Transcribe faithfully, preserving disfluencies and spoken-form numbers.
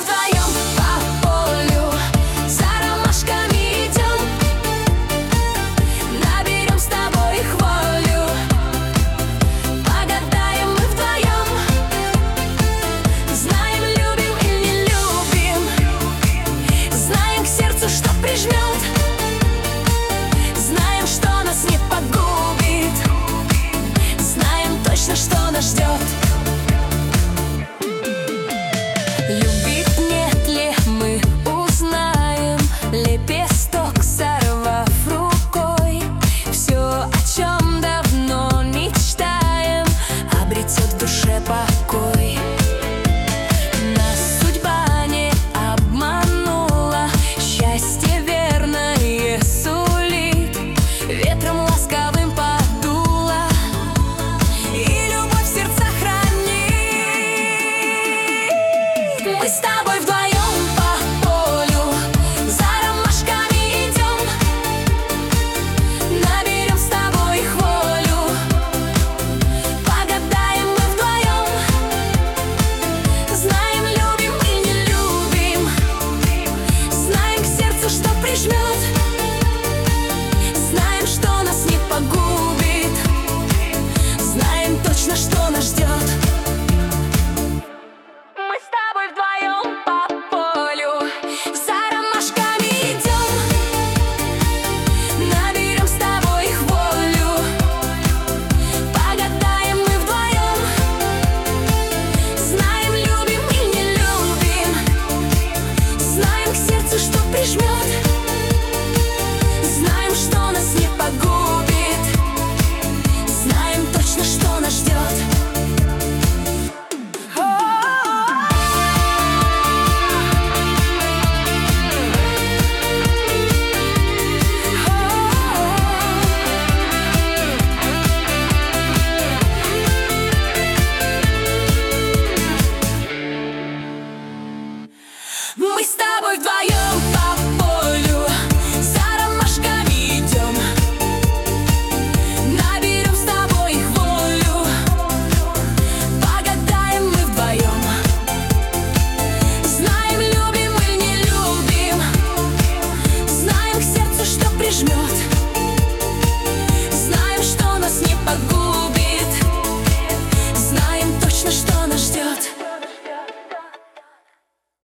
вдвоем по полю за ромашками идем, наберем с тобой их волю, погадаем мы вдвоем, знаем, любим или не любим, знаем к сердцу, что прижмет, знаем, что нас не погубит, знаем точно, что нас ждет. Любить нет ли, мы узнаем, лепесток сорвав рукой, все, о чем давно мечтаем, обретет в душе покой. Нас судьба не обманула, счастье верное сулит, ветром ласковым подуло, и любовь в сердцах хранит. Мы с тобой вдвоем по полю за ромашками идем, наберем с тобой их волю, погадаем мы вдвоем, знаем, любим и не любим, знаем к сердцу, что прижмет, знаем, что нас не погубит, знаем точно, что нас ждет. Мы с тобой вдвоем по полю за ромашками идем, наберем с тобой их волю, погадаем мы вдвоем, знаем, любим и не любим, знаем к сердцу, что прижмет, знаем, что нас не погубит, знаем точно, что нас ждет. Мы с тобой вдвоем